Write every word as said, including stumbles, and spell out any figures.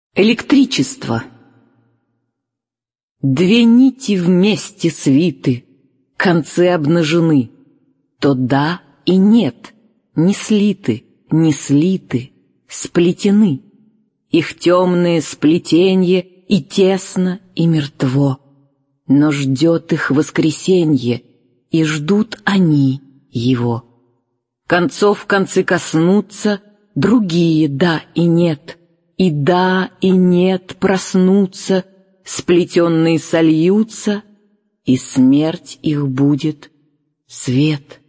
Электричество. Две нити вместе свиты, концы обнажены. То да и нет, не слиты, не слиты, сплетены. Их темные сплетенье и тесно, и мертво. Но ждет их воскресенье, и ждут они его. Концов концы коснутся, другие да и нет, и да и нет проснутся, сплетенные сольются, и смерть их будет свет.